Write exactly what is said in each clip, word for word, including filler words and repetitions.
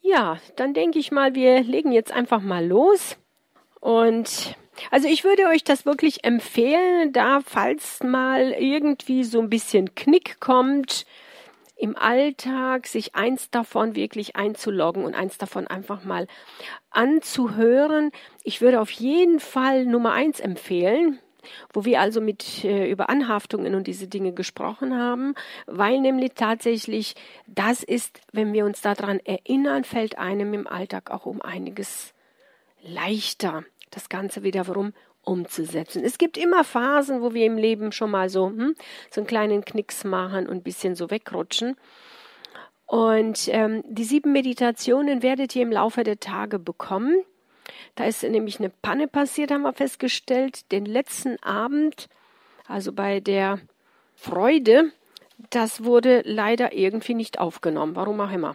Ja, dann denke ich mal, wir legen jetzt einfach mal los. Und also ich würde euch das wirklich empfehlen, da falls mal irgendwie so ein bisschen Knick kommt im Alltag, sich eins davon wirklich einzuloggen und eins davon einfach mal anzuhören. Ich würde auf jeden Fall Nummer eins empfehlen, wo wir also mit äh, über Anhaftungen und diese Dinge gesprochen haben, weil nämlich tatsächlich das ist, wenn wir uns daran erinnern, fällt einem im Alltag auch um einiges leichter, das Ganze wiederum umzusetzen. Es gibt immer Phasen, wo wir im Leben schon mal so, hm, so einen kleinen Knicks machen und ein bisschen so wegrutschen. Und ähm, die sieben Meditationen werdet ihr im Laufe der Tage bekommen. Da ist nämlich eine Panne passiert, haben wir festgestellt, den letzten Abend, also bei der Freude, das wurde leider irgendwie nicht aufgenommen, warum auch immer.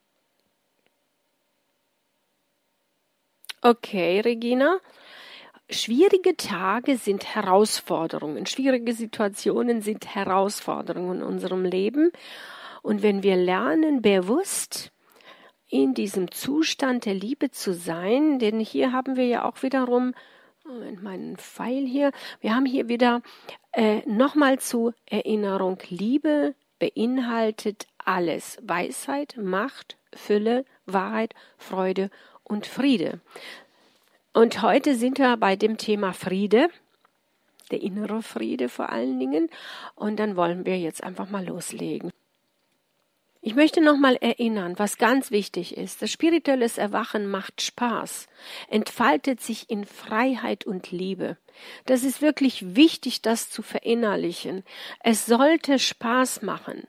Okay, Regina, schwierige Tage sind Herausforderungen, schwierige Situationen sind Herausforderungen in unserem Leben und wenn wir lernen, bewusst in diesem Zustand der Liebe zu sein, denn hier haben wir ja auch wiederum, Moment, meinen Pfeil hier, wir haben hier wieder äh, nochmal zur Erinnerung, Liebe beinhaltet alles, Weisheit, Macht, Fülle, Wahrheit, Freude und Friede. Und heute sind wir bei dem Thema Friede, der innere Friede vor allen Dingen, und dann wollen wir jetzt einfach mal loslegen. Ich möchte nochmal erinnern, was ganz wichtig ist. Das spirituelle Erwachen macht Spaß, entfaltet sich in Freiheit und Liebe. Das ist wirklich wichtig, das zu verinnerlichen. Es sollte Spaß machen.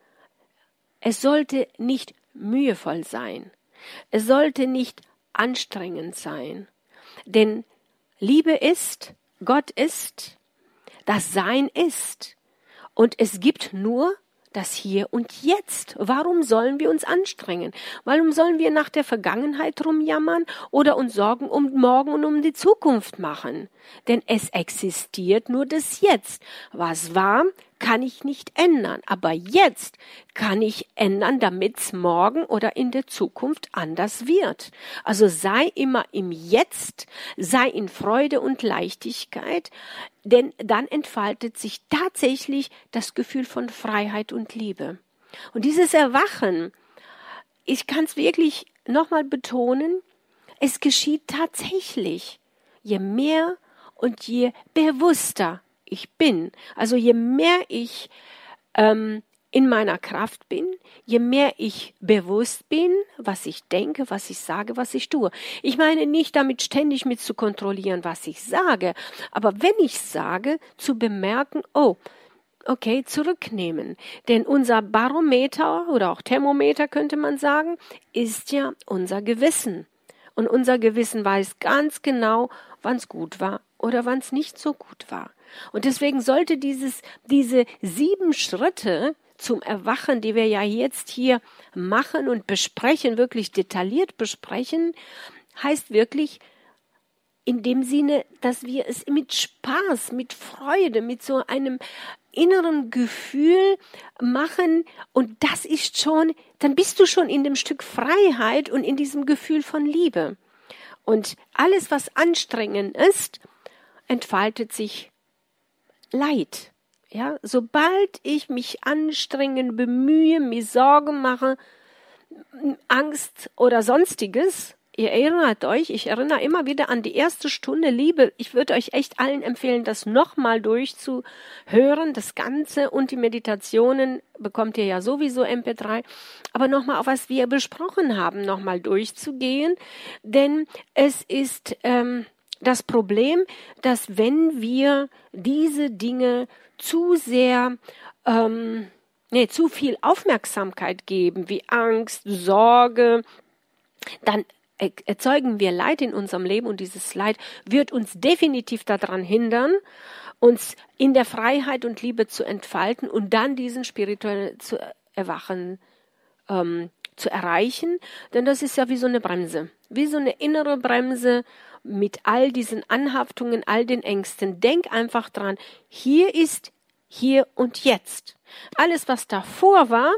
Es sollte nicht mühevoll sein. Es sollte nicht anstrengend sein. Denn Liebe ist, Gott ist, das Sein ist. Und es gibt nur das Hier und Jetzt. Warum sollen wir uns anstrengen? Warum sollen wir nach der Vergangenheit rumjammern oder uns Sorgen um morgen und um die Zukunft machen? Denn es existiert nur das Jetzt. Was war, kann ich nicht ändern. Aber jetzt kann ich ändern, damit es morgen oder in der Zukunft anders wird. Also sei immer im Jetzt, sei in Freude und Leichtigkeit, denn dann entfaltet sich tatsächlich das Gefühl von Freiheit und Liebe. Und dieses Erwachen, ich kann es wirklich nochmal betonen, es geschieht tatsächlich, je mehr und je bewusster ich bin. Also je mehr ich ähm, in meiner Kraft bin, je mehr ich bewusst bin, was ich denke, was ich sage, was ich tue. Ich meine nicht damit ständig mit zu kontrollieren, was ich sage, aber wenn ich sage, zu bemerken, oh, okay, zurücknehmen. Denn unser Barometer oder auch Thermometer könnte man sagen, ist ja unser Gewissen. Und unser Gewissen weiß ganz genau, wann es gut war oder wann es nicht so gut war. Und deswegen sollte dieses, diese sieben Schritte zum Erwachen, die wir ja jetzt hier machen und besprechen, wirklich detailliert besprechen, heißt wirklich in dem Sinne, dass wir es mit Spaß, mit Freude, mit so einem inneren Gefühl machen und das ist schon, dann bist du schon in dem Stück Freiheit und in diesem Gefühl von Liebe. Und alles, was anstrengend ist, entfaltet sich Leid. Ja, sobald ich mich anstrengen, bemühe, mir Sorgen mache, Angst oder sonstiges, ihr erinnert euch, ich erinnere immer wieder an die erste Stunde Liebe. Ich würde euch echt allen empfehlen, das nochmal durchzuhören, das Ganze und die Meditationen bekommt ihr ja sowieso M P drei, aber nochmal auf was wir besprochen haben, nochmal durchzugehen, denn es ist ähm, das Problem, dass wenn wir diese Dinge zu sehr, ähm, nee, zu viel Aufmerksamkeit geben, wie Angst, Sorge, dann erzeugen wir Leid in unserem Leben und dieses Leid wird uns definitiv daran hindern, uns in der Freiheit und Liebe zu entfalten und dann diesen spirituellen zu Erwachen ähm, zu erreichen, denn das ist ja wie so eine Bremse, wie so eine innere Bremse mit all diesen Anhaftungen, all den Ängsten. Denk einfach dran, hier ist hier und jetzt. Alles, was davor war,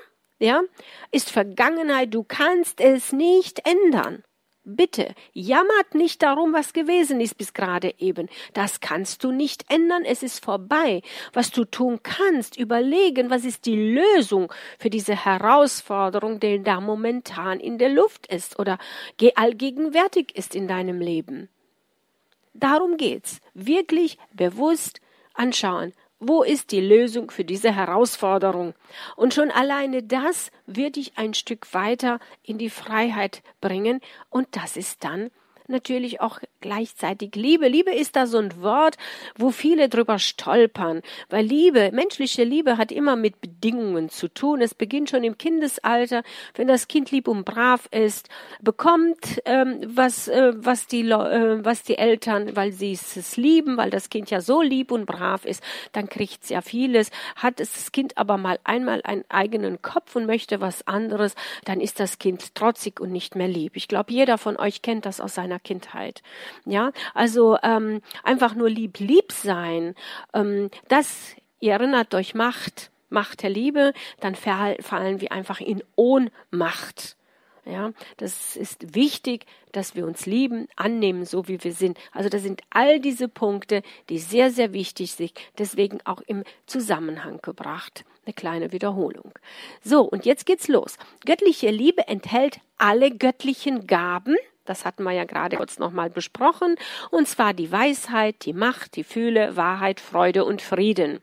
ja, ist Vergangenheit, du kannst es nicht ändern. Bitte, jammert nicht darum, was gewesen ist bis gerade eben. Das kannst du nicht ändern, es ist vorbei. Was du tun kannst, überlegen, was ist die Lösung für diese Herausforderung, die da momentan in der Luft ist oder allgegenwärtig ist in deinem Leben. Darum geht's. Wirklich bewusst anschauen. Wo ist die Lösung für diese Herausforderung? Und schon alleine das wird dich ein Stück weiter in die Freiheit bringen. Und das ist dann natürlich auch gleichzeitig Liebe. Liebe ist da so ein Wort, wo viele drüber stolpern, weil Liebe, menschliche Liebe hat immer mit Bedingungen zu tun. Es beginnt schon im Kindesalter, wenn das Kind lieb und brav ist, bekommt ähm, was äh, was die äh, was die Eltern, weil sie es lieben, weil das Kind ja so lieb und brav ist, dann kriegt es ja vieles. Hat das Kind aber mal einmal einen eigenen Kopf und möchte was anderes, dann ist das Kind trotzig und nicht mehr lieb. Ich glaube, jeder von euch kennt das aus seiner Kindheit. Ja, also ähm, einfach nur lieb, lieb sein, ähm, das, ihr erinnert euch, Macht, Macht der Liebe, dann fallen wir einfach in Ohnmacht. Ja, das ist wichtig, dass wir uns lieben, annehmen, so wie wir sind. Also das sind all diese Punkte, die sehr, sehr wichtig sind, deswegen auch im Zusammenhang gebracht. Eine kleine Wiederholung. So, und jetzt geht's los. Göttliche Liebe enthält alle göttlichen Gaben. Das hatten wir ja gerade kurz nochmal besprochen. Und zwar die Weisheit, die Macht, die Fülle, Wahrheit, Freude und Frieden.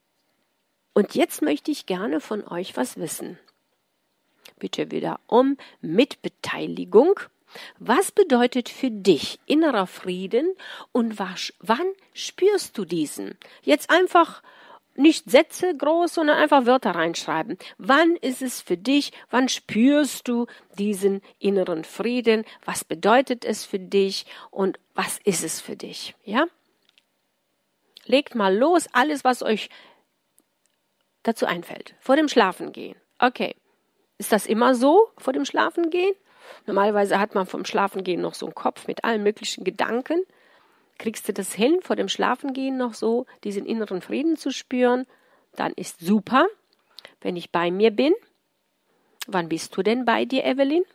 Und jetzt möchte ich gerne von euch was wissen. Bitte wieder um Mitbeteiligung. Was bedeutet für dich innerer Frieden und was, wann spürst du diesen? Jetzt einfach nicht Sätze groß, sondern einfach Wörter reinschreiben. Wann ist es für dich, wann spürst du diesen inneren Frieden? Was bedeutet es für dich und was ist es für dich? Ja? Legt mal los, alles, was euch dazu einfällt. Vor dem Schlafengehen. Okay. Ist das immer so, vor dem Schlafengehen? Normalerweise hat man vom Schlafengehen noch so einen Kopf mit allen möglichen Gedanken. Kriegst du das hin, vor dem Schlafengehen noch so diesen inneren Frieden zu spüren? Dann ist super, wenn ich bei mir bin. Wann bist du denn bei dir, Evelyn?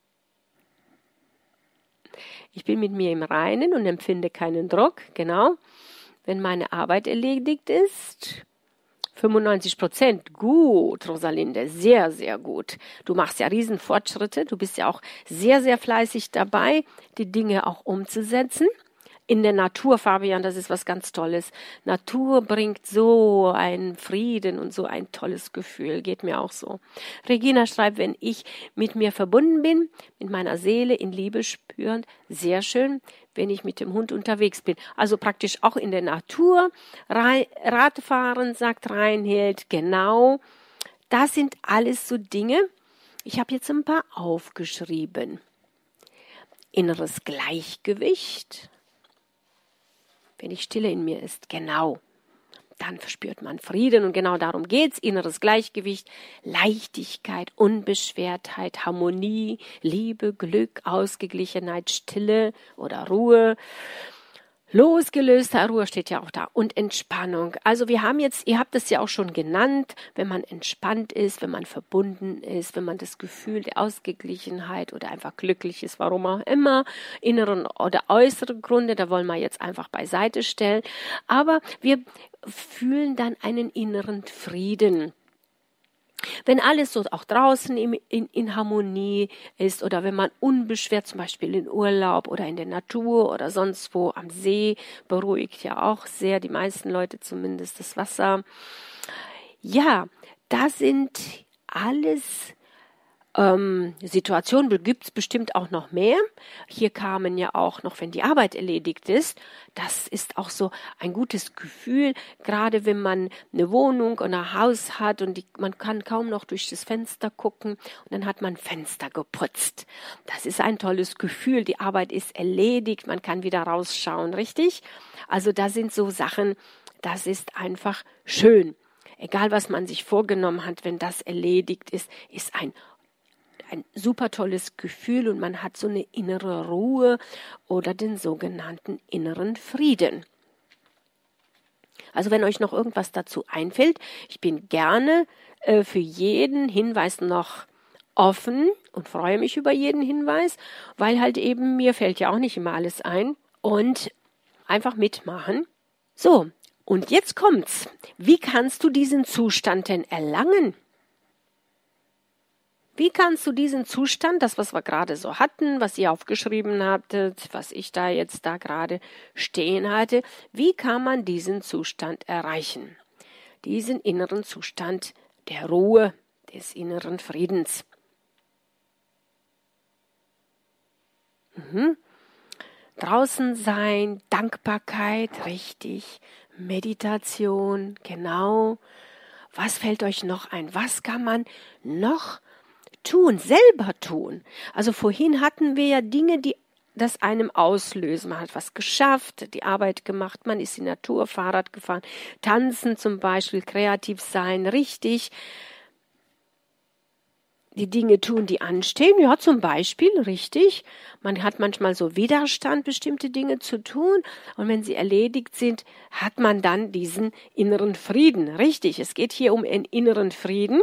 Ich bin mit mir im Reinen und empfinde keinen Druck, genau. Wenn meine Arbeit erledigt ist, fünfundneunzig Prozent, gut, Rosalinde, sehr, sehr gut. Du machst ja riesen Fortschritte, du bist ja auch sehr, sehr fleißig dabei, die Dinge auch umzusetzen. In der Natur, Fabian, das ist was ganz Tolles. Natur bringt so einen Frieden und so ein tolles Gefühl, geht mir auch so. Regina schreibt, wenn ich mit mir verbunden bin, mit meiner Seele in Liebe spürend, sehr schön, wenn ich mit dem Hund unterwegs bin. Also praktisch auch in der Natur. Radfahren, sagt Reinhild, genau. Das sind alles so Dinge. Ich habe jetzt ein paar aufgeschrieben. Inneres Gleichgewicht. Wenn die Stille in mir ist, genau, dann verspürt man Frieden und genau darum geht's. Inneres Gleichgewicht, Leichtigkeit, Unbeschwertheit, Harmonie, Liebe, Glück, Ausgeglichenheit, Stille oder Ruhe. Losgelöster Ruhe steht ja auch da und Entspannung. Also wir haben jetzt, ihr habt es ja auch schon genannt, wenn man entspannt ist, wenn man verbunden ist, wenn man das Gefühl der Ausgeglichenheit oder einfach glücklich ist, warum auch immer, inneren oder äußeren Gründe, da wollen wir jetzt einfach beiseite stellen. Aber wir fühlen dann einen inneren Frieden. Wenn alles so auch draußen in, in, in Harmonie ist oder wenn man unbeschwert zum Beispiel in Urlaub oder in der Natur oder sonst wo am See, beruhigt ja auch sehr die meisten Leute zumindest das Wasser. Ja, das sind alles ähm, Situationen, gibt es bestimmt auch noch mehr. Hier kamen ja auch noch, wenn die Arbeit erledigt ist, das ist auch so ein gutes Gefühl, gerade wenn man eine Wohnung oder ein Haus hat und die, man kann kaum noch durch das Fenster gucken und dann hat man Fenster geputzt. Das ist ein tolles Gefühl, die Arbeit ist erledigt, man kann wieder rausschauen, richtig? Also da sind so Sachen, das ist einfach schön. Egal, was man sich vorgenommen hat, wenn das erledigt ist, ist ein ein super tolles Gefühl und man hat so eine innere Ruhe oder den sogenannten inneren Frieden. Also wenn euch noch irgendwas dazu einfällt, ich bin gerne äh, für jeden Hinweis noch offen und freue mich über jeden Hinweis, weil halt eben mir fällt ja auch nicht immer alles ein und einfach mitmachen. So, und jetzt kommt's. Wie kannst du diesen Zustand denn erlangen? Wie kannst du diesen Zustand, das, was wir gerade so hatten, was ihr aufgeschrieben hattet, was ich da jetzt da gerade stehen hatte, wie kann man diesen Zustand erreichen? Diesen inneren Zustand der Ruhe, des inneren Friedens. Mhm. Draußen sein, Dankbarkeit, richtig, Meditation, genau. Was fällt euch noch ein? Was kann man noch tun, selber tun? Also vorhin hatten wir ja Dinge, die das einem auslösen. Man hat was geschafft, die Arbeit gemacht, man ist in die Natur, Fahrrad gefahren, tanzen zum Beispiel, kreativ sein, richtig. Die Dinge tun, die anstehen, ja, zum Beispiel, richtig. Man hat manchmal so Widerstand, bestimmte Dinge zu tun. Und wenn sie erledigt sind, hat man dann diesen inneren Frieden. Richtig, es geht hier um einen inneren Frieden.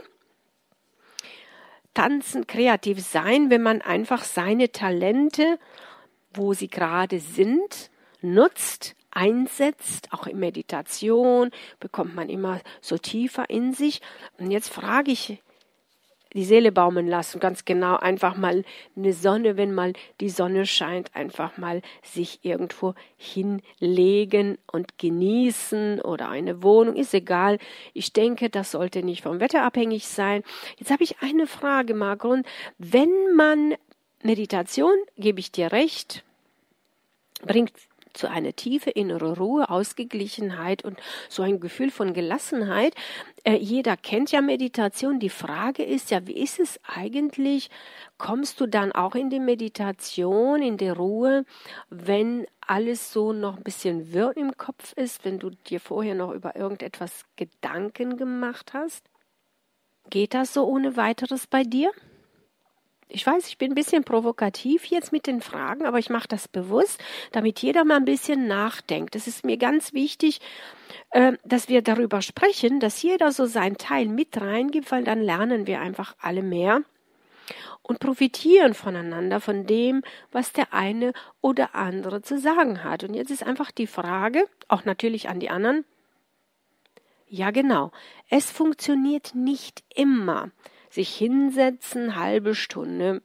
Tanzen, kreativ sein, wenn man einfach seine Talente, wo sie gerade sind, nutzt, einsetzt, auch in Meditation, bekommt man immer so tiefer in sich. Und jetzt frage ich, die Seele baumeln lassen, ganz genau, einfach mal eine Sonne, wenn mal die Sonne scheint, einfach mal sich irgendwo hinlegen und genießen oder eine Wohnung, ist egal. Ich denke, das sollte nicht vom Wetter abhängig sein. Jetzt habe ich eine Frage, Margrun. Wenn man Meditation, gebe ich dir recht, bringt zu einer tiefe innere Ruhe, Ausgeglichenheit und so ein Gefühl von Gelassenheit. Äh, jeder kennt ja Meditation. Die Frage ist ja, wie ist es eigentlich? Kommst du dann auch in die Meditation, in die Ruhe, wenn alles so noch ein bisschen wirr im Kopf ist, wenn du dir vorher noch über irgendetwas Gedanken gemacht hast? Geht das so ohne weiteres bei dir? Ich weiß, ich bin ein bisschen provokativ jetzt mit den Fragen, aber ich mache das bewusst, damit jeder mal ein bisschen nachdenkt. Es ist mir ganz wichtig, äh, dass wir darüber sprechen, dass jeder so seinen Teil mit reingibt, weil dann lernen wir einfach alle mehr und profitieren voneinander, von dem, was der eine oder andere zu sagen hat. Und jetzt ist einfach die Frage, auch natürlich an die anderen, ja genau, es funktioniert nicht immer. Sich hinsetzen, halbe Stunde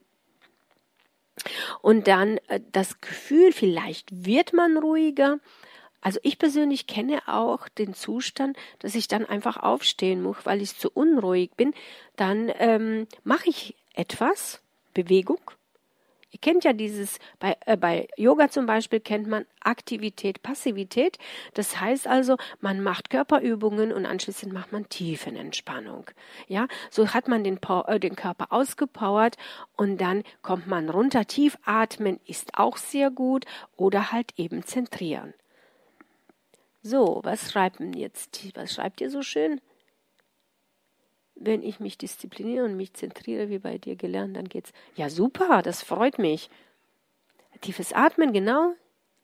und dann äh, das Gefühl, vielleicht wird man ruhiger. Also ich persönlich kenne auch den Zustand, dass ich dann einfach aufstehen muss, weil ich zu unruhig bin. Dann ähm, mache ich etwas, Bewegung. Ihr kennt ja dieses, bei, äh, bei Yoga zum Beispiel kennt man Aktivität, Passivität. Das heißt also, man macht Körperübungen und anschließend macht man Tiefenentspannung. Ja, so hat man den, äh, den Körper ausgepowert und dann kommt man runter. Tief atmen ist auch sehr gut oder halt eben zentrieren. So, was schreibt denn jetzt? Was schreibt ihr so schön? Wenn ich mich diszipliniere und mich zentriere, wie bei dir gelernt, dann geht's. Ja, super, das freut mich. Tiefes Atmen, genau.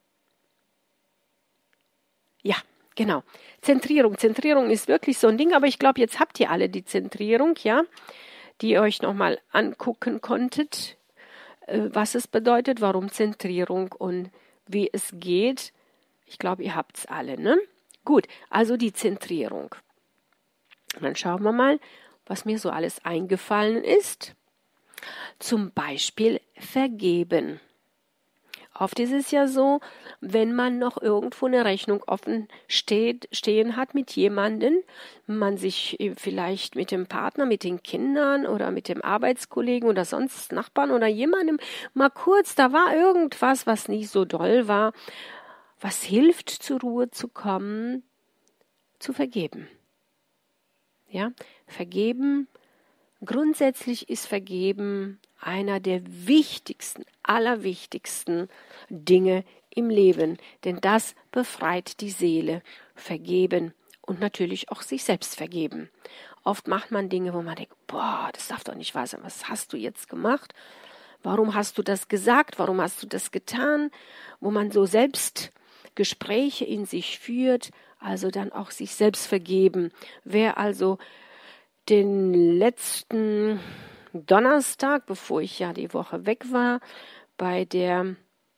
Ja, genau. Zentrierung. Zentrierung ist wirklich so ein Ding, aber ich glaube, jetzt habt ihr alle die Zentrierung, ja, die ihr euch nochmal angucken konntet, was es bedeutet, warum Zentrierung und wie es geht. Ich glaube, ihr habt's alle, ne? Gut, also die Zentrierung. Und dann schauen wir mal, was mir so alles eingefallen ist. Zum Beispiel vergeben. Oft ist es ja so, wenn man noch irgendwo eine Rechnung offen steht, stehen hat mit jemandem, man sich vielleicht mit dem Partner, mit den Kindern oder mit dem Arbeitskollegen oder sonst Nachbarn oder jemandem mal kurz, da war irgendwas, was nicht so doll war, was hilft, zur Ruhe zu kommen, zu vergeben. Ja, vergeben, grundsätzlich ist Vergeben einer der wichtigsten, allerwichtigsten Dinge im Leben, denn das befreit die Seele. Vergeben und natürlich auch sich selbst vergeben. Oft macht man Dinge, wo man denkt, boah, das darf doch nicht wahr sein, was hast du jetzt gemacht? Warum hast du das gesagt? Warum hast du das getan? Wo man so selbst Gespräche in sich führt, also dann auch sich selbst vergeben. Wer also den letzten Donnerstag, bevor ich ja die Woche weg war, bei der,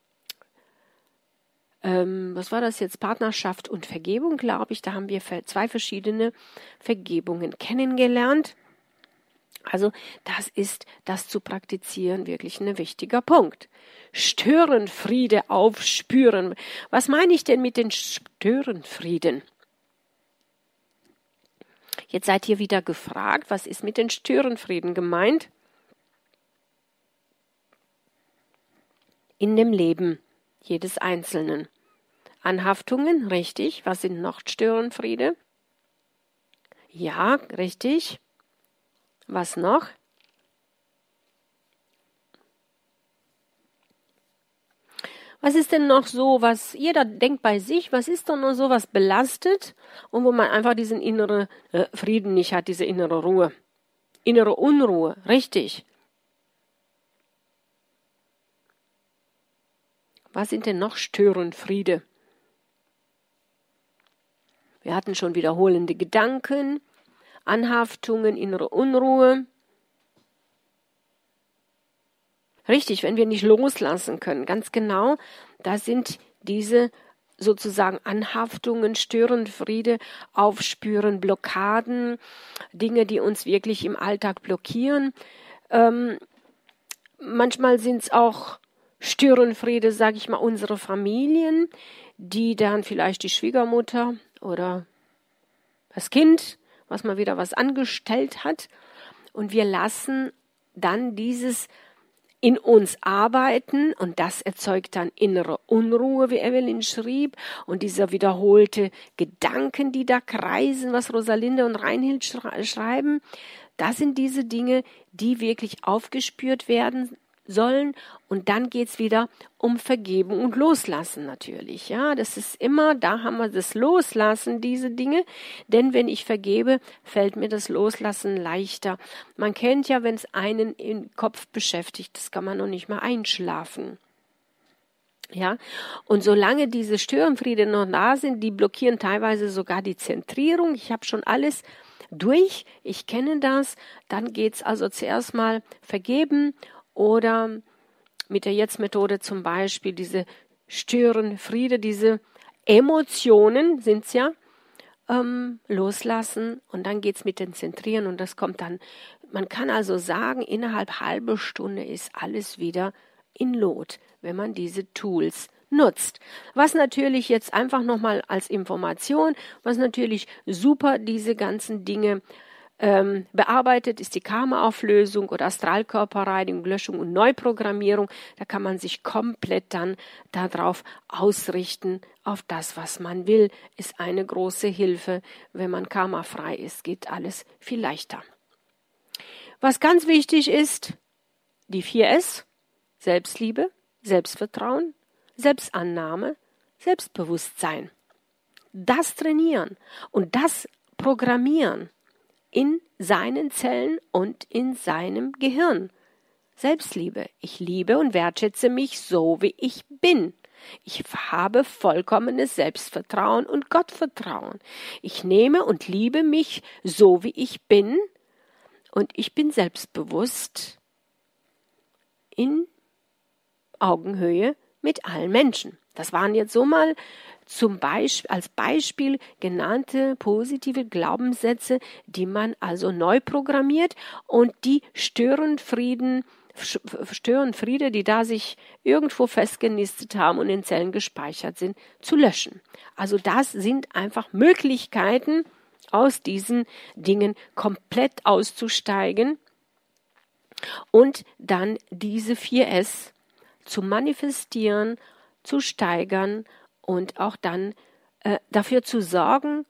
ähm, was war das jetzt, Partnerschaft und Vergebung, glaube ich, da haben wir zwei verschiedene Vergebungen kennengelernt. Also das ist, das zu praktizieren, wirklich ein wichtiger Punkt. Störenfriede aufspüren. Was meine ich denn mit den Störenfrieden? Jetzt seid ihr wieder gefragt, was ist mit den Störenfrieden gemeint? In dem Leben jedes Einzelnen. Anhaftungen, richtig. Was sind noch Störenfriede? Ja, richtig. Was noch? Was ist denn noch so, was jeder denkt bei sich, was ist doch noch so, was belastet und wo man einfach diesen inneren äh, Frieden nicht hat, diese innere Ruhe, innere Unruhe, richtig. Was sind denn noch Störenfriede? Wir hatten schon wiederholende Gedanken, Anhaftungen, innere Unruhe. Richtig, wenn wir nicht loslassen können, ganz genau, da sind diese sozusagen Anhaftungen, Störenfriede, Aufspüren, Blockaden, Dinge, die uns wirklich im Alltag blockieren. Ähm, manchmal sind es auch Störenfriede, sage ich mal, unsere Familien, die dann vielleicht die Schwiegermutter oder das Kind, was mal wieder was angestellt hat, und wir lassen dann dieses in uns arbeiten und das erzeugt dann innere Unruhe, wie Evelyn schrieb, und dieser wiederholte Gedanken, die da kreisen, was Rosalinde und Reinhild schreiben, das sind diese Dinge, die wirklich aufgespürt werden sollen, und dann geht's wieder um Vergebung und Loslassen natürlich. Ja, das ist immer, da haben wir das Loslassen, diese Dinge, denn wenn ich vergebe, fällt mir das Loslassen leichter. Man kennt ja, wenn es einen im Kopf beschäftigt, das kann man noch nicht mal einschlafen. Ja, und solange diese Störenfriede noch da sind, die blockieren teilweise sogar die Zentrierung. Ich habe schon alles durch, ich kenne das. Dann geht's also zuerst mal vergeben oder mit der Jetzt-Methode zum Beispiel diese Störenfriede, diese Emotionen sind's ja, ähm, loslassen, und dann geht's mit dem Zentrieren und das kommt dann, man kann also sagen, innerhalb halbe Stunde ist alles wieder in Lot, wenn man diese Tools nutzt. Was natürlich jetzt einfach nochmal als Information, was natürlich super diese ganzen Dinge ähm, bearbeitet, ist die Karma-Auflösung oder Astralkörperreinigung, Löschung und Neuprogrammierung. Da kann man sich komplett dann darauf ausrichten, auf das, was man will. Ist eine große Hilfe. Wenn man karmafrei ist, geht alles viel leichter. Was ganz wichtig ist, die vier S, Selbstliebe, Selbstvertrauen, Selbstannahme, Selbstbewusstsein. Das trainieren und das programmieren in seinen Zellen und in seinem Gehirn. Selbstliebe. Ich liebe und wertschätze mich so, wie ich bin. Ich habe vollkommenes Selbstvertrauen und Gottvertrauen. Ich nehme und liebe mich so, wie ich bin, und ich bin selbstbewusst in Augenhöhe mit allen Menschen. Das waren jetzt so mal zum Beispiel, als Beispiel genannte positive Glaubenssätze, die man also neu programmiert, und die Störenfrieden, Störenfriede, die da sich irgendwo festgenistet haben und in Zellen gespeichert sind, zu löschen. Also das sind einfach Möglichkeiten, aus diesen Dingen komplett auszusteigen und dann diese vier S zu manifestieren, zu steigern und auch dann äh, dafür zu sorgen.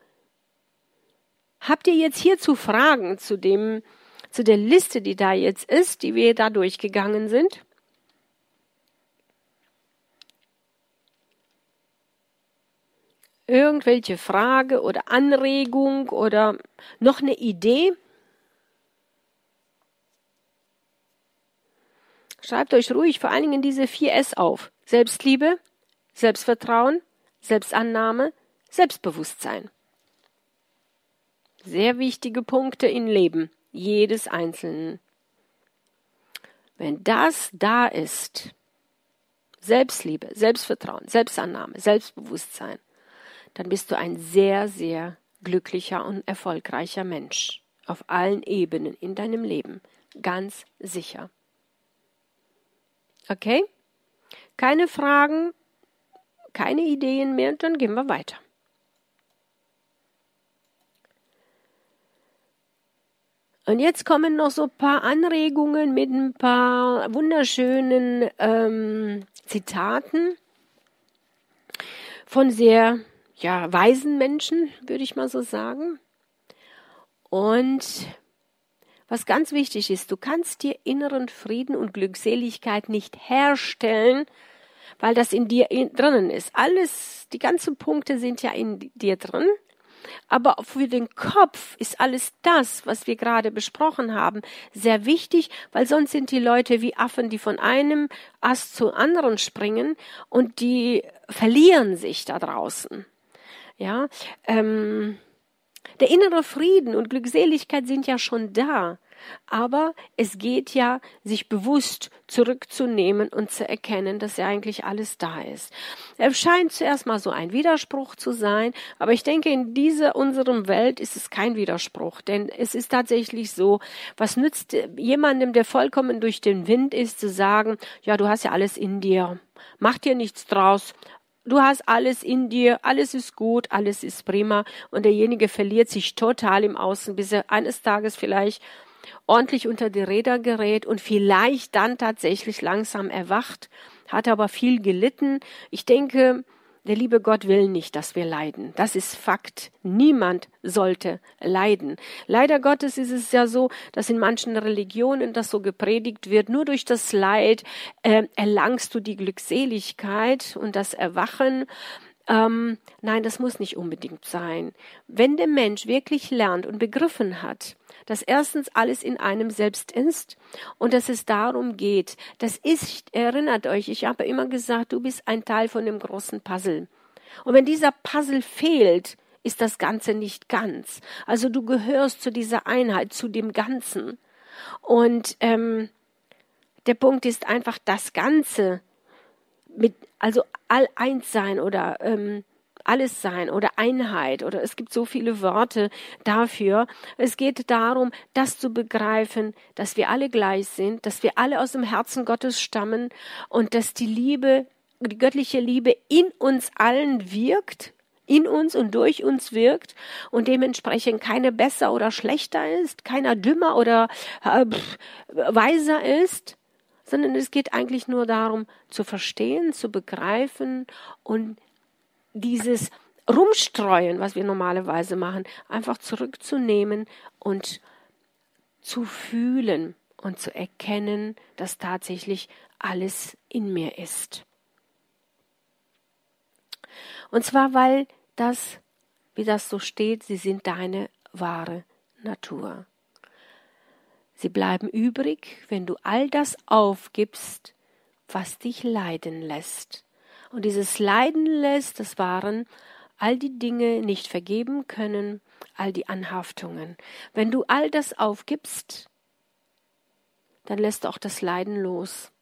Habt ihr jetzt hierzu Fragen zu dem, zu der Liste, die da jetzt ist, die wir da durchgegangen sind? Irgendwelche Frage oder Anregung oder noch eine Idee? Schreibt euch ruhig vor allen Dingen diese vier S auf. Selbstliebe, Selbstvertrauen, Selbstannahme, Selbstbewusstsein. Sehr wichtige Punkte im Leben jedes Einzelnen. Wenn das da ist, Selbstliebe, Selbstvertrauen, Selbstannahme, Selbstbewusstsein, dann bist du ein sehr, sehr glücklicher und erfolgreicher Mensch auf allen Ebenen in deinem Leben. Ganz sicher. Okay? Keine Fragen, keine Ideen mehr, dann gehen wir weiter. Und jetzt kommen noch so ein paar Anregungen mit ein paar wunderschönen ähm, Zitaten von sehr ja, weisen Menschen, würde ich mal so sagen. Und was ganz wichtig ist, du kannst dir inneren Frieden und Glückseligkeit nicht herstellen, weil das in dir in, drinnen ist. Alles, die ganzen Punkte sind ja in dir drin. Aber für den Kopf ist alles das, was wir gerade besprochen haben, sehr wichtig, weil sonst sind die Leute wie Affen, die von einem Ast zu anderen springen und die verlieren sich da draußen. Ja, ähm, der innere Frieden und Glückseligkeit sind ja schon da. Aber es geht ja, sich bewusst zurückzunehmen und zu erkennen, dass ja eigentlich alles da ist. Es scheint zuerst mal so ein Widerspruch zu sein, aber ich denke, in dieser unserem Welt ist es kein Widerspruch, denn es ist tatsächlich so, was nützt jemandem, der vollkommen durch den Wind ist, zu sagen, ja, du hast ja alles in dir, mach dir nichts draus. Du hast alles in dir, alles ist gut, alles ist prima und derjenige verliert sich total im Außen, bis er eines Tages vielleicht ordentlich unter die Räder gerät und vielleicht dann tatsächlich langsam erwacht, hat aber viel gelitten. Ich denke, der liebe Gott will nicht, dass wir leiden. Das ist Fakt. Niemand sollte leiden. Leider Gottes ist es ja so, dass in manchen Religionen das so gepredigt wird, nur durch das Leid äh, erlangst du die Glückseligkeit und das Erwachen. Ähm, nein, das muss nicht unbedingt sein. Wenn der Mensch wirklich lernt und begriffen hat, dass erstens alles in einem selbst ist und dass es darum geht, das ist, erinnert euch, ich habe immer gesagt, du bist ein Teil von dem großen Puzzle. Und wenn dieser Puzzle fehlt, ist das Ganze nicht ganz. Also du gehörst zu dieser Einheit, zu dem Ganzen. Und ähm, der Punkt ist einfach das Ganze, mit, also all eins sein oder ähm, alles sein oder Einheit oder es gibt so viele Worte dafür. Es geht darum, das zu begreifen, dass wir alle gleich sind, dass wir alle aus dem Herzen Gottes stammen und dass die Liebe, die göttliche Liebe in uns allen wirkt, in uns und durch uns wirkt und dementsprechend keine besser oder schlechter ist, keiner dümmer oder äh, pff, weiser ist, sondern es geht eigentlich nur darum, zu verstehen, zu begreifen und dieses Rumstreuen, was wir normalerweise machen, einfach zurückzunehmen und zu fühlen und zu erkennen, dass tatsächlich alles in mir ist. Und zwar, weil das, wie das so steht, sie sind deine wahre Natur. Sie bleiben übrig, wenn du all das aufgibst, was dich leiden lässt. Und dieses Leiden lässt, das waren all die Dinge nicht vergeben können, all die Anhaftungen. Wenn du all das aufgibst, dann lässt du auch das Leiden los.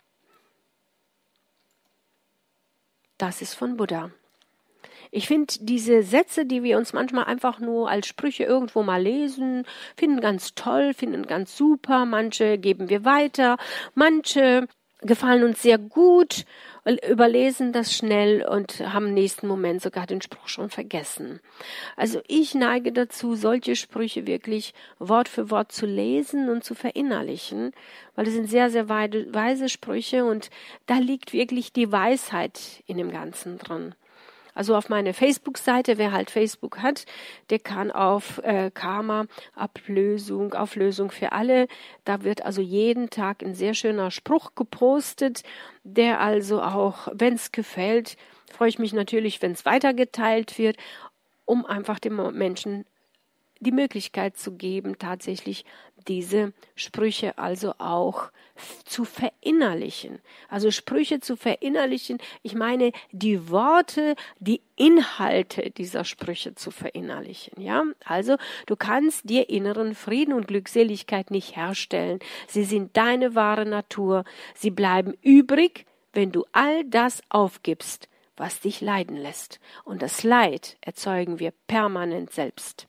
Das ist von Buddha. Ich finde diese Sätze, die wir uns manchmal einfach nur als Sprüche irgendwo mal lesen, finden ganz toll, finden ganz super. Manche geben wir weiter, manche gefallen uns sehr gut, überlesen das schnell und haben im nächsten Moment sogar den Spruch schon vergessen. Also ich neige dazu, solche Sprüche wirklich Wort für Wort zu lesen und zu verinnerlichen, weil das sind sehr, sehr weise Sprüche und da liegt wirklich die Weisheit in dem Ganzen drin. Also auf meine Facebook-Seite, wer halt Facebook hat, der kann auf äh, Karma, Ablösung, Auflösung für alle. Da wird also jeden Tag ein sehr schöner Spruch gepostet, der also auch, wenn es gefällt, freue ich mich natürlich, wenn es weitergeteilt wird, um einfach dem Menschen die Möglichkeit zu geben, tatsächlich diese Sprüche also auch zu verinnerlichen. Also Sprüche zu verinnerlichen, ich meine die Worte, die Inhalte dieser Sprüche zu verinnerlichen. Ja, also du kannst dir inneren Frieden und Glückseligkeit nicht herstellen. Sie sind deine wahre Natur. Sie bleiben übrig, wenn du all das aufgibst, was dich leiden lässt. Und das Leid erzeugen wir permanent selbst.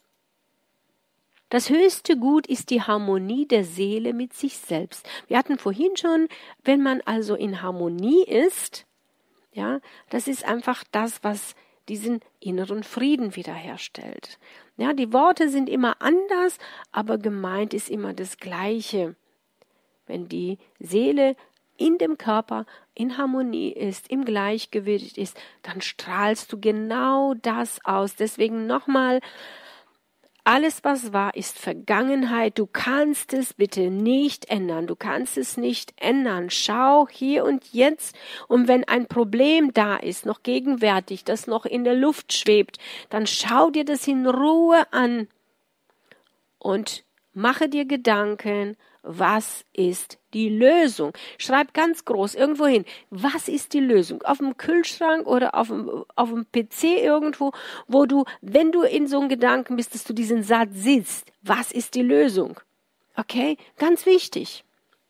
Das höchste Gut ist die Harmonie der Seele mit sich selbst. Wir hatten vorhin schon, wenn man also in Harmonie ist, ja, das ist einfach das, was diesen inneren Frieden wiederherstellt. Ja, die Worte sind immer anders, aber gemeint ist immer das Gleiche. Wenn die Seele in dem Körper in Harmonie ist, im Gleichgewicht ist, dann strahlst du genau das aus. Deswegen nochmal, alles, was war, ist Vergangenheit. Du kannst es bitte nicht ändern. Du kannst es nicht ändern. Schau hier und jetzt. Und wenn ein Problem da ist, noch gegenwärtig, das noch in der Luft schwebt, dann schau dir das in Ruhe an und mache dir Gedanken, was ist die Lösung? Schreib ganz groß irgendwo hin, was ist die Lösung? Auf dem Kühlschrank oder auf dem, auf dem P C irgendwo, wo du, wenn du in so einem Gedanken bist, dass du diesen Satz siehst, was ist die Lösung? Okay, ganz wichtig.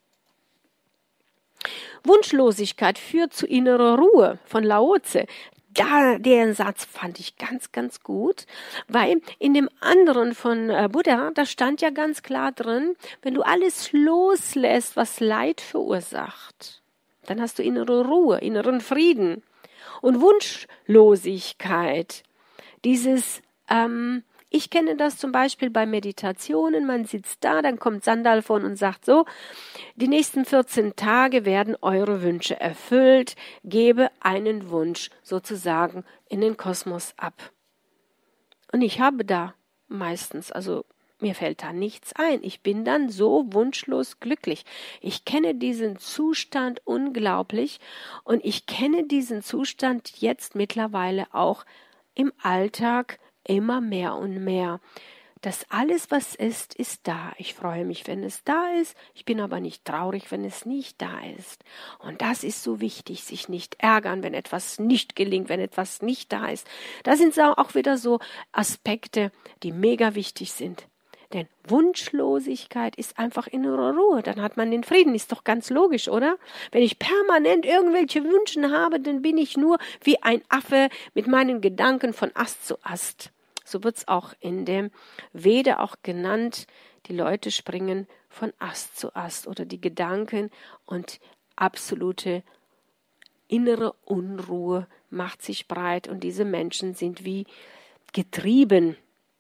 Wunschlosigkeit führt zu innerer Ruhe von Lao Tse. Da, den Satz fand ich ganz, ganz gut, weil in dem anderen von äh, Buddha, da stand ja ganz klar drin, wenn du alles loslässt, was Leid verursacht, dann hast du innere Ruhe, inneren Frieden. Und Wunschlosigkeit, dieses, ähm, ich kenne das zum Beispiel bei Meditationen, man sitzt da, dann kommt Sandalphon und sagt so, die nächsten vierzehn Tage werden eure Wünsche erfüllt, gebe einen Wunsch sozusagen in den Kosmos ab. Und ich habe da meistens, also mir fällt da nichts ein, ich bin dann so wunschlos glücklich. Ich kenne diesen Zustand unglaublich und ich kenne diesen Zustand jetzt mittlerweile auch im Alltag immer mehr und mehr. Das alles, was ist, ist da. Ich freue mich, wenn es da ist. Ich bin aber nicht traurig, wenn es nicht da ist. Und das ist so wichtig, sich nicht ärgern, wenn etwas nicht gelingt, wenn etwas nicht da ist. Das sind auch wieder so Aspekte, die mega wichtig sind. Denn Wunschlosigkeit ist einfach innere Ruhe. Dann hat man den Frieden. Ist doch ganz logisch, oder? Wenn ich permanent irgendwelche Wünsche habe, dann bin ich nur wie ein Affe mit meinen Gedanken von Ast zu Ast. So wird es auch in dem Veda auch genannt. Die Leute springen von Ast zu Ast oder die Gedanken und absolute innere Unruhe macht sich breit und diese Menschen sind wie getrieben,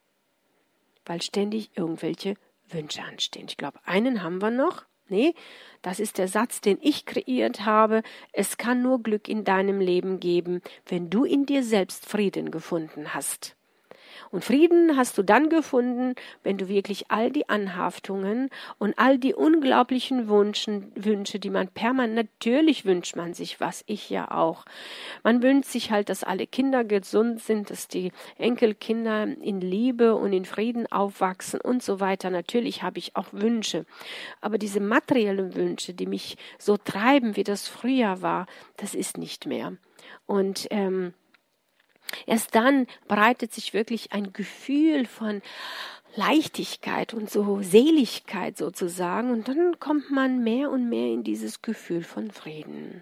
weil ständig irgendwelche Wünsche anstehen. Ich glaube, einen haben wir noch. Nee, das ist der Satz, den ich kreiert habe. Es kann nur Glück in deinem Leben geben, wenn du in dir selbst Frieden gefunden hast. Und Frieden hast du dann gefunden, wenn du wirklich all die Anhaftungen und all die unglaublichen Wünschen, Wünsche, die man permanent, natürlich wünscht man sich was, ich ja auch. Man wünscht sich halt, dass alle Kinder gesund sind, dass die Enkelkinder in Liebe und in Frieden aufwachsen und so weiter. Natürlich habe ich auch Wünsche. Aber diese materiellen Wünsche, die mich so treiben, wie das früher war, das ist nicht mehr. Und ähm, erst dann breitet sich wirklich ein Gefühl von Leichtigkeit und so Seligkeit sozusagen und dann kommt man mehr und mehr in dieses Gefühl von Frieden.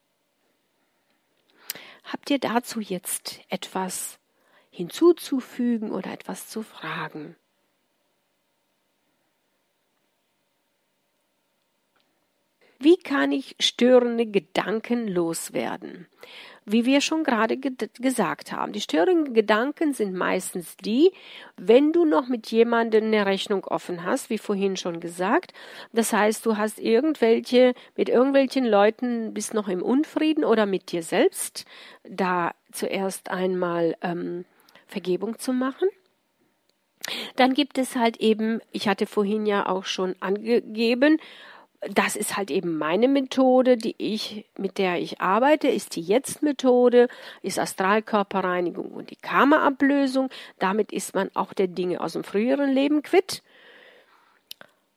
Habt ihr dazu jetzt etwas hinzuzufügen oder etwas zu fragen? Wie kann ich störende Gedanken loswerden? Wie wir schon gerade ge- gesagt haben, die störenden Gedanken sind meistens die, wenn du noch mit jemandem eine Rechnung offen hast, wie vorhin schon gesagt. Das heißt, du hast irgendwelche, mit irgendwelchen Leuten bist noch im Unfrieden oder mit dir selbst, da zuerst einmal ähm, Vergebung zu machen. Dann gibt es halt eben, ich hatte vorhin ja auch schon angegeben, das ist halt eben meine Methode, die ich, mit der ich arbeite, ist die Jetzt-Methode, ist Astralkörperreinigung und die Karma-Ablösung. Damit ist man auch der Dinge aus dem früheren Leben quitt.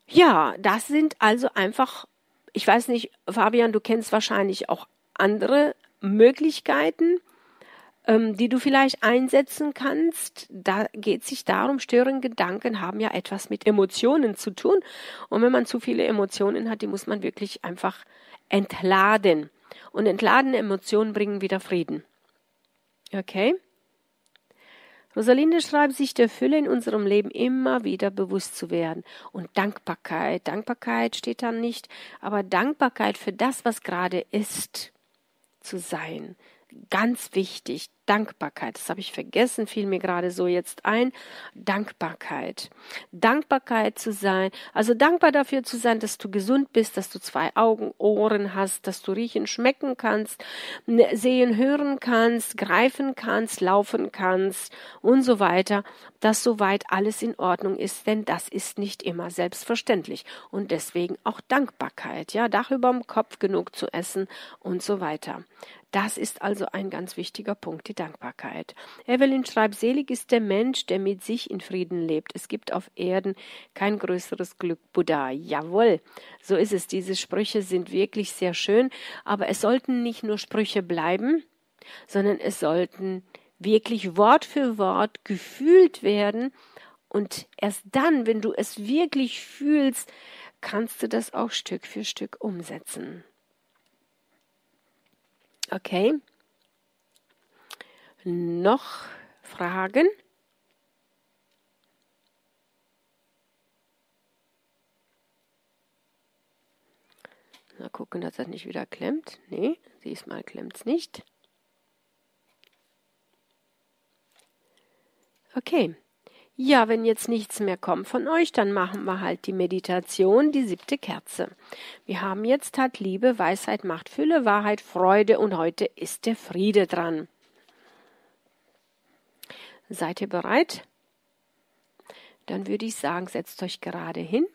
Ja, das sind also einfach, ich weiß nicht, Fabian, du kennst wahrscheinlich auch andere Möglichkeiten, ähm, die du vielleicht einsetzen kannst. Da geht es sich darum, störende Gedanken haben ja etwas mit Emotionen zu tun. Und wenn man zu viele Emotionen hat, die muss man wirklich einfach entladen. Und entladene Emotionen bringen wieder Frieden. Okay? Rosalinde schreibt, sich der Fülle in unserem Leben immer wieder bewusst zu werden. Und Dankbarkeit. Dankbarkeit steht da nicht, aber Dankbarkeit für das, was gerade ist, zu sein. Ganz wichtig, Dankbarkeit. Das habe ich vergessen, fiel mir gerade so jetzt ein. Dankbarkeit. Dankbarkeit zu sein. Also dankbar dafür zu sein, dass du gesund bist, dass du zwei Augen, Ohren hast, dass du riechen, schmecken kannst, sehen, hören kannst, greifen kannst, laufen kannst und so weiter. Dass soweit alles in Ordnung ist, denn das ist nicht immer selbstverständlich. Und deswegen auch Dankbarkeit. Ja, Dach überm Kopf, genug zu essen und so weiter. Das ist also ein ganz wichtiger Punkt, die Dankbarkeit. Evelyn schreibt, selig ist der Mensch, der mit sich in Frieden lebt. Es gibt auf Erden kein größeres Glück. Buddha, jawohl, so ist es. Diese Sprüche sind wirklich sehr schön, aber es sollten nicht nur Sprüche bleiben, sondern es sollten wirklich Wort für Wort gefühlt werden. Und erst dann, wenn du es wirklich fühlst, kannst du das auch Stück für Stück umsetzen. Okay. Noch Fragen? Mal gucken, dass das nicht wieder klemmt. Nee, diesmal klemmt es nicht. Okay. Ja, wenn jetzt nichts mehr kommt von euch, dann machen wir halt die Meditation, die siebte Kerze. Wir haben jetzt halt Liebe, Weisheit, Macht, Fülle, Wahrheit, Freude und heute ist der Friede dran. Seid ihr bereit? Dann würde ich sagen, setzt euch gerade hin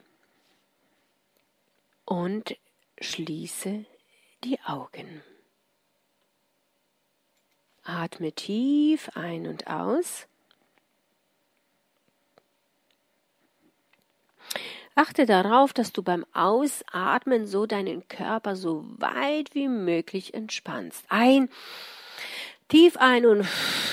und schließe die Augen. Atme tief ein und aus. Achte darauf, dass du beim Ausatmen so deinen Körper so weit wie möglich entspannst. Ein, tief ein und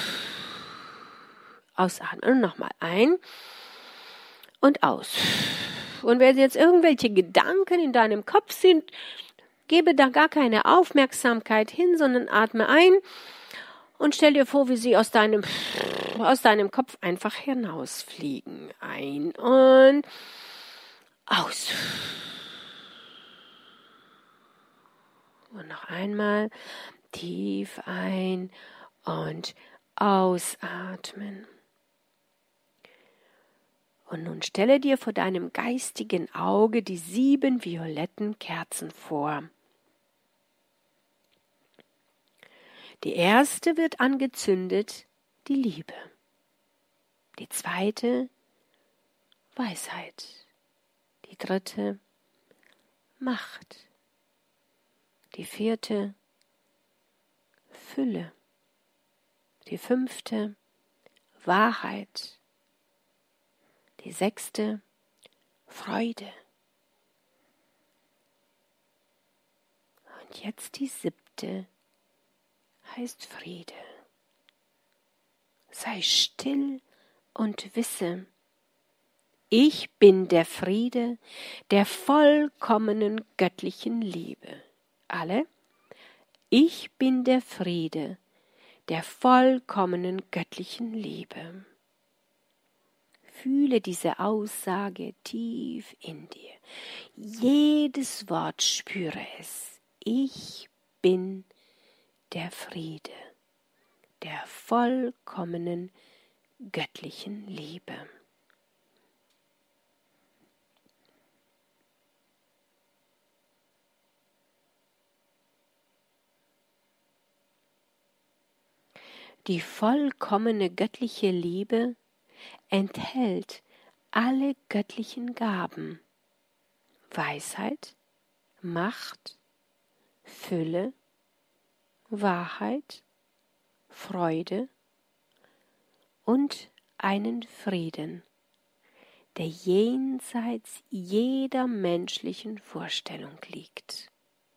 ausatmen. Und nochmal ein und aus. Und wenn jetzt irgendwelche Gedanken in deinem Kopf sind, gebe da gar keine Aufmerksamkeit hin, sondern atme ein und stell dir vor, wie sie aus deinem, aus deinem Kopf einfach hinausfliegen. Ein und aus. Und noch einmal tief ein und ausatmen. Und nun stelle dir vor deinem geistigen Auge die sieben violetten Kerzen vor. Die erste wird angezündet, die Liebe. Die zweite, Weisheit. Die dritte, Macht. Die vierte, Fülle. Die fünfte, Wahrheit. Die sechste, Freude. Und jetzt die siebte, heißt Friede. Sei still und wisse, ich bin der Friede der vollkommenen göttlichen Liebe. Alle? Ich bin der Friede der vollkommenen göttlichen Liebe. Fühle diese Aussage tief in dir. Jedes Wort spüre es. Ich bin der Friede der vollkommenen göttlichen Liebe. Die vollkommene göttliche Liebe enthält alle göttlichen Gaben, Weisheit, Macht, Fülle, Wahrheit, Freude und einen Frieden, der jenseits jeder menschlichen Vorstellung liegt.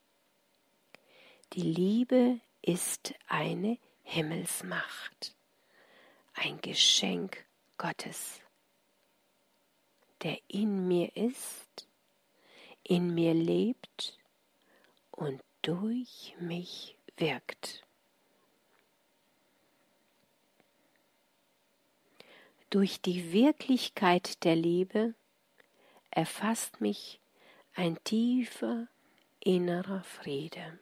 Die Liebe ist eine Himmelsmacht, ein Geschenk Gottes, der in mir ist, in mir lebt und durch mich wirkt. Durch die Wirklichkeit der Liebe erfasst mich ein tiefer innerer Friede.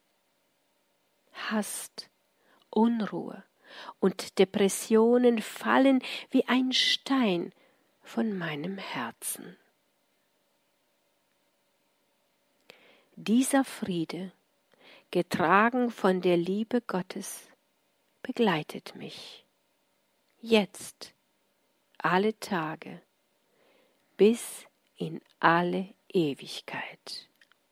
Hast, Unruhe und Depressionen fallen wie ein Stein von meinem Herzen. Dieser Friede, getragen von der Liebe Gottes, begleitet mich jetzt alle Tage bis in alle Ewigkeit.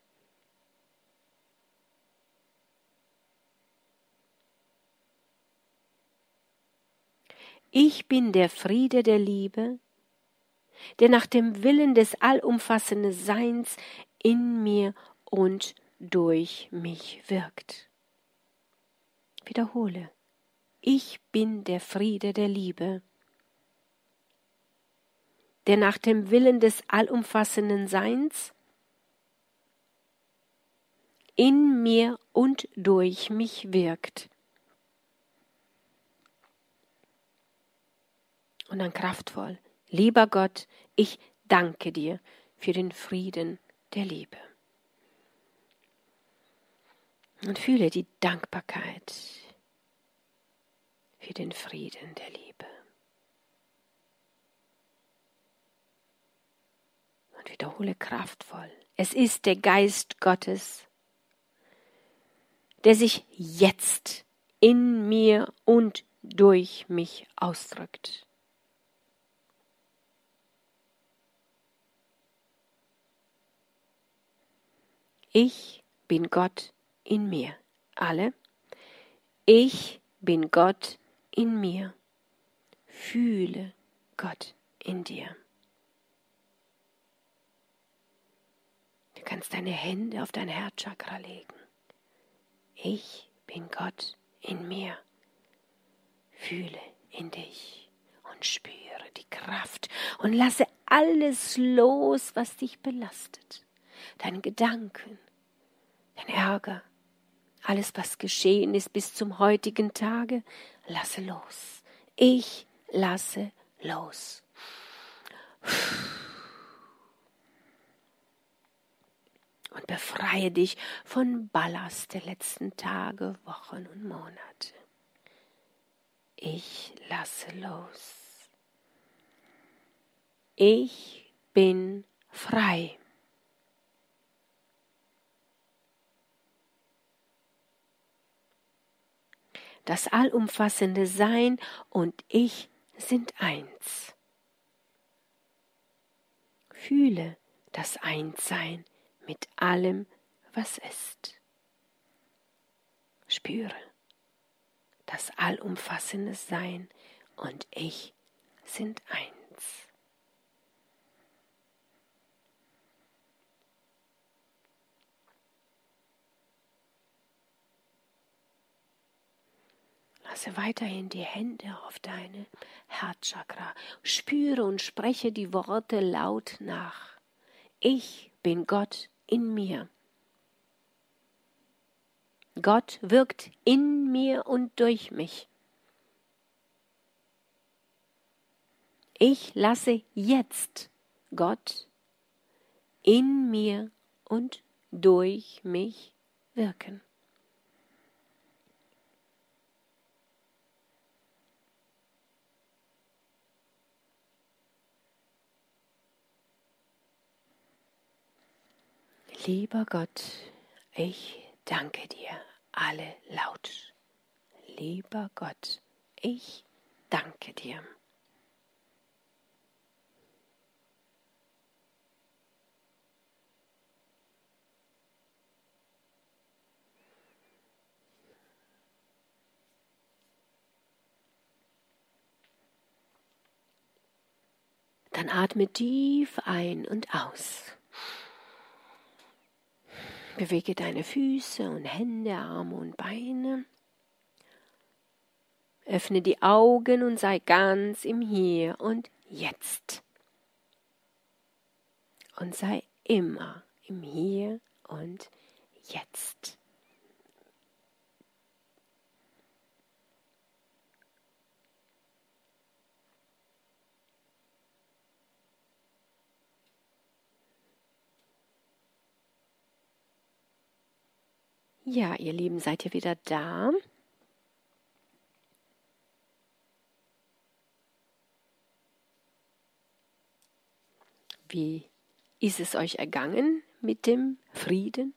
Ich bin der Friede der Liebe, der nach dem Willen des allumfassenden Seins in mir und durch mich wirkt. Wiederhole. Ich bin der Friede der Liebe, der nach dem Willen des allumfassenden Seins in mir und durch mich wirkt. Und dann kraftvoll. Lieber Gott, ich danke dir für den Frieden der Liebe. Und fühle die Dankbarkeit für den Frieden der Liebe. Und wiederhole kraftvoll. Es ist der Geist Gottes, der sich jetzt in mir und durch mich ausdrückt. Ich bin Gott in mir. Alle. Ich bin Gott in mir. Fühle Gott in dir. Du kannst deine Hände auf dein Herzchakra legen. Ich bin Gott in mir. Fühle in dich und spüre die Kraft und lasse alles los, was dich belastet. Deine Gedanken, dein Ärger, alles, was geschehen ist bis zum heutigen Tage, lasse los. Ich lasse los. Und befreie dich von Ballast der letzten Tage, Wochen und Monate. Ich lasse los. Ich bin frei. Das allumfassende Sein und ich sind eins. Fühle das Einssein mit allem, was ist. Spüre, das allumfassende Sein und ich sind eins. Lasse weiterhin die Hände auf deine Herzchakra. Spüre und spreche die Worte laut nach. Ich bin Gott in mir. Gott wirkt in mir und durch mich. Ich lasse jetzt Gott in mir und durch mich wirken. Lieber Gott, ich danke dir, alle laut. Lieber Gott, ich danke dir. Dann atme tief ein und aus. Bewege deine Füße und Hände, Arme und Beine. Öffne die Augen und sei ganz im Hier und Jetzt. Und sei immer im Hier und Jetzt. Ja, ihr Lieben, seid ihr wieder da? Wie ist es euch ergangen mit dem Frieden?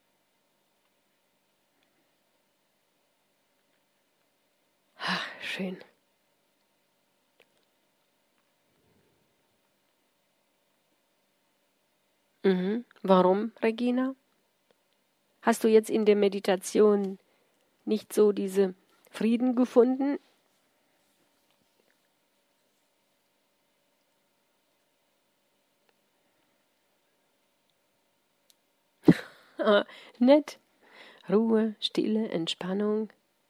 Ach, schön. Mhm. Warum, Regina? Hast du jetzt in der Meditation nicht so diese Frieden gefunden? Ah, nett. Ruhe, Stille, Entspannung.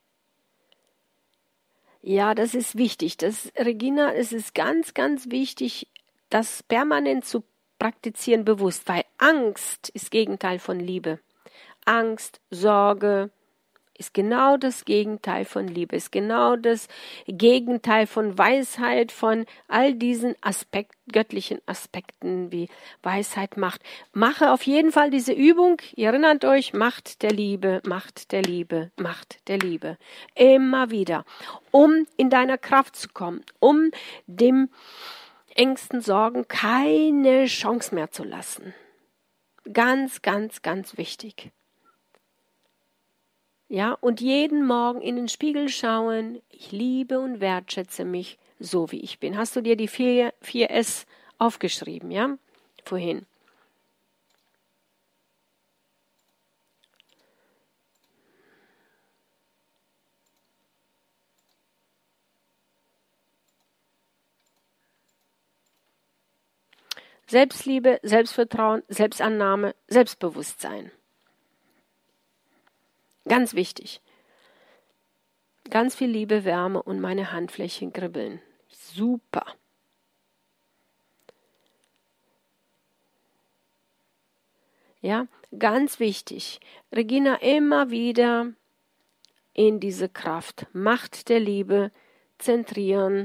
Ja, das ist wichtig. Das, Regina, es ist ganz, ganz wichtig, das permanent zu praktizieren bewusst, weil Angst ist Gegenteil von Liebe. Angst, Sorge ist genau das Gegenteil von Liebe, ist genau das Gegenteil von Weisheit, von all diesen Aspekt, göttlichen Aspekten wie Weisheit, Macht. Mache auf jeden Fall diese Übung, ihr erinnert euch, Macht der Liebe, Macht der Liebe, Macht der Liebe. Immer wieder, um in deiner Kraft zu kommen, um dem Ängsten, Sorgen keine Chance mehr zu lassen. Ganz, ganz, ganz wichtig. Ja, und jeden Morgen in den Spiegel schauen, ich liebe und wertschätze mich so, wie ich bin. Hast du dir die vier, vier S aufgeschrieben, ja? Vorhin. Selbstliebe, Selbstvertrauen, Selbstannahme, Selbstbewusstsein. Ganz wichtig. Ganz viel Liebe, Wärme und meine Handflächen kribbeln. Super. Ja, ganz wichtig. Regina, immer wieder in diese Kraft, Macht der Liebe, zentrieren.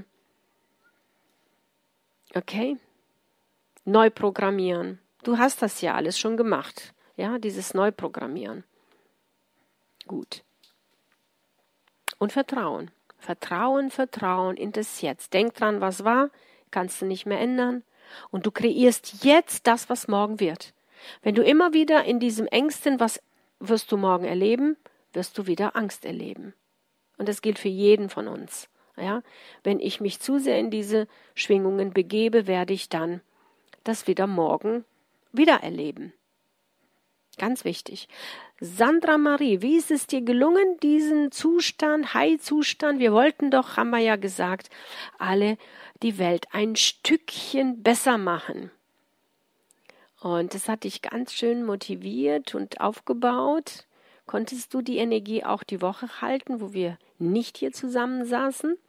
Okay? Neu programmieren. Du hast das ja alles schon gemacht. Ja, dieses Neuprogrammieren. Gut. Und Vertrauen. Vertrauen, Vertrauen in das Jetzt. Denk dran, was war, kannst du nicht mehr ändern. Und du kreierst jetzt das, was morgen wird. Wenn du immer wieder in diesem Ängsten, was wirst du morgen erleben, wirst du wieder Angst erleben. Und das gilt für jeden von uns. Ja? Wenn ich mich zu sehr in diese Schwingungen begebe, werde ich dann das wieder morgen wieder erleben. Ganz wichtig. Sandra Marie, wie ist es dir gelungen, diesen Zustand, High-Zustand, wir wollten doch, haben wir ja gesagt, alle die Welt ein Stückchen besser machen. Und das hat dich ganz schön motiviert und aufgebaut. Konntest du die Energie auch die Woche halten, wo wir nicht hier zusammen saßen?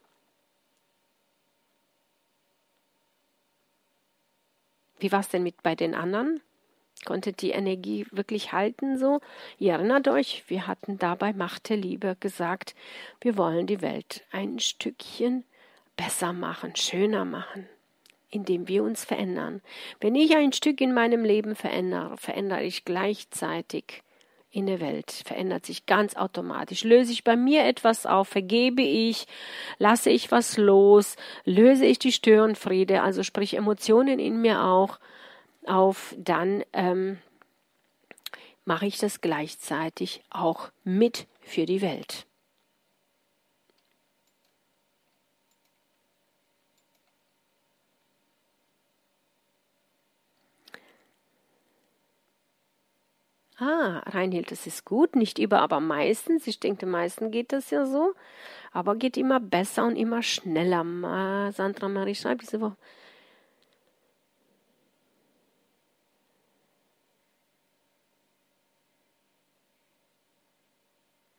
Wie war es denn mit bei den anderen? Konnte die Energie wirklich halten so? Ihr erinnert euch, wir hatten dabei Macht der Liebe gesagt, wir wollen die Welt ein Stückchen besser machen, schöner machen, indem wir uns verändern. Wenn ich ein Stück in meinem Leben verändere, verändere ich gleichzeitig in der Welt, verändert sich ganz automatisch. Löse ich bei mir etwas auf, vergebe ich, lasse ich was los, löse ich die Störenfriede, also sprich Emotionen in mir auch, auf, dann ähm, mache ich das gleichzeitig auch mit für die Welt. Ah, Reinhild, das ist gut, nicht immer, aber meistens, ich denke, meistens geht das ja so, aber geht immer besser und immer schneller. Sandra Marie schreibt diese Woche,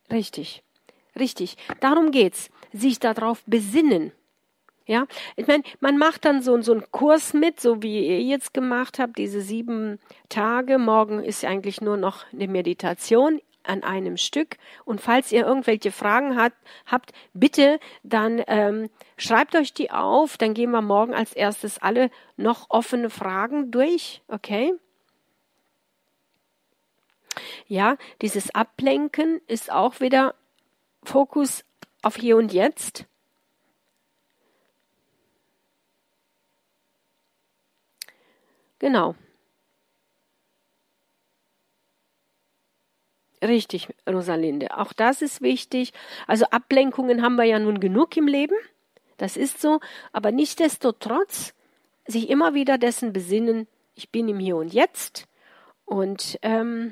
Richtig, richtig. Darum geht's. Sich darauf besinnen. Ja, ich meine, man macht dann so, so einen Kurs mit, so wie ihr jetzt gemacht habt, diese sieben Tage. Morgen ist eigentlich nur noch eine Meditation an einem Stück. Und falls ihr irgendwelche Fragen hat, habt, bitte dann ähm, schreibt euch die auf. Dann gehen wir morgen als erstes alle noch offene Fragen durch. Okay? Ja, dieses Ablenken ist auch wieder Fokus auf Hier und Jetzt. Genau. Richtig, Rosalinde. Auch das ist wichtig. Also Ablenkungen haben wir ja nun genug im Leben. Das ist so. Aber nichtsdestotrotz sich immer wieder dessen besinnen, ich bin im Hier und Jetzt. Und ähm,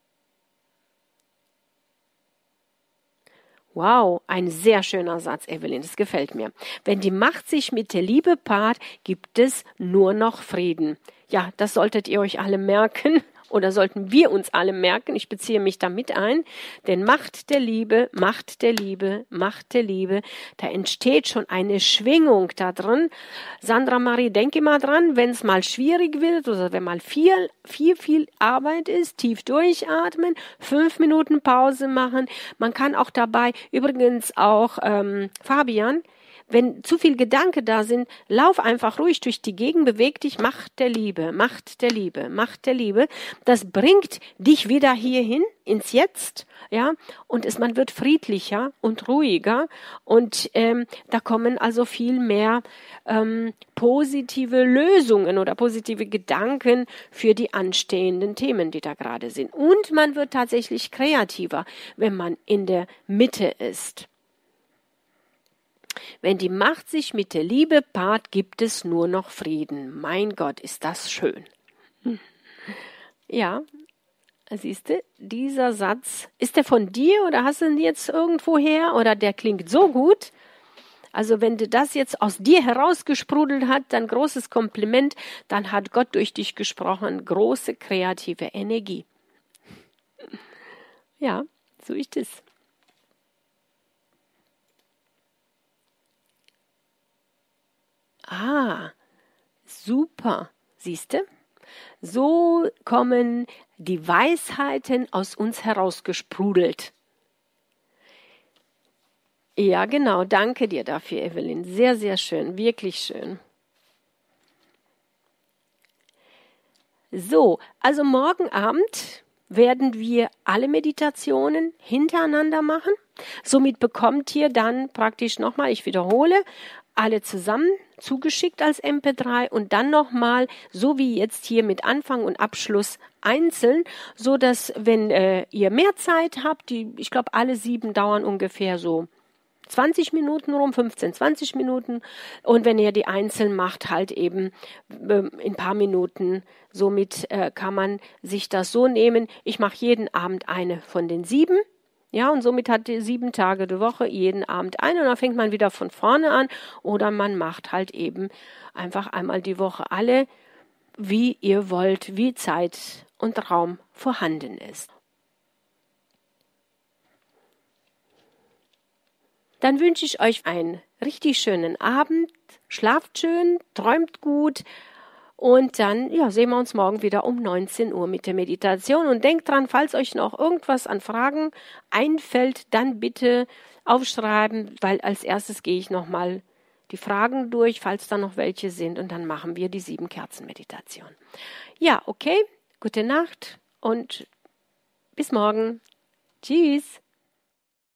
wow, ein sehr schöner Satz, Evelyn, das gefällt mir. Wenn die Macht sich mit der Liebe paart, gibt es nur noch Frieden. Ja, das solltet ihr euch alle merken oder sollten wir uns alle merken. Ich beziehe mich damit ein, denn Macht der Liebe, Macht der Liebe, Macht der Liebe, da entsteht schon eine Schwingung da drin. Sandra Marie, denke mal dran, wenn es mal schwierig wird oder wenn mal viel, viel, viel Arbeit ist, tief durchatmen, fünf Minuten Pause machen. Man kann auch dabei, übrigens auch ähm, Fabian, wenn zu viel Gedanken da sind, lauf einfach ruhig durch die Gegend, beweg dich, Macht der Liebe, Macht der Liebe, Macht der Liebe. Das bringt dich wieder hierhin, ins Jetzt, ja, und es, man wird friedlicher und ruhiger und ähm, da kommen also viel mehr ähm, positive Lösungen oder positive Gedanken für die anstehenden Themen, die da gerade sind. Und man wird tatsächlich kreativer, wenn man in der Mitte ist. Wenn die Macht sich mit der Liebe paart, gibt es nur noch Frieden. Mein Gott, ist das schön. Ja, siehst du, dieser Satz, ist der von dir oder hast du ihn jetzt irgendwo her oder der klingt so gut? Also wenn du das jetzt aus dir herausgesprudelt hat, dann großes Kompliment, dann hat Gott durch dich gesprochen, große kreative Energie. Ja, so ist es. Ah, super, siehste? So kommen die Weisheiten aus uns herausgesprudelt. Ja, genau, danke dir dafür, Evelyn. Sehr, sehr schön, wirklich schön. So, also morgen Abend werden wir alle Meditationen hintereinander machen. Somit bekommt ihr dann praktisch nochmal, ich wiederhole, alle zusammen zugeschickt als M P drei und dann nochmal, so wie jetzt hier mit Anfang und Abschluss einzeln, so dass wenn äh, ihr mehr Zeit habt, die, ich glaube alle sieben dauern ungefähr so zwanzig Minuten rum, fünfzehn, zwanzig Minuten und wenn ihr die einzeln macht, halt eben äh, in ein paar Minuten, somit äh, kann man sich das so nehmen, ich mache jeden Abend eine von den sieben. Ja, und somit hat ihr sieben Tage die Woche jeden Abend ein und dann fängt man wieder von vorne an oder man macht halt eben einfach einmal die Woche alle, wie ihr wollt, wie Zeit und Raum vorhanden ist. Dann wünsche ich euch einen richtig schönen Abend, schlaft schön, träumt gut. Und dann ja, sehen wir uns morgen wieder um neunzehn Uhr mit der Meditation. Und denkt dran, falls euch noch irgendwas an Fragen einfällt, dann bitte aufschreiben, weil als erstes gehe ich nochmal die Fragen durch, falls da noch welche sind. Und dann machen wir die sieben Kerzen-Meditation. Ja, okay, gute Nacht und bis morgen. Tschüss.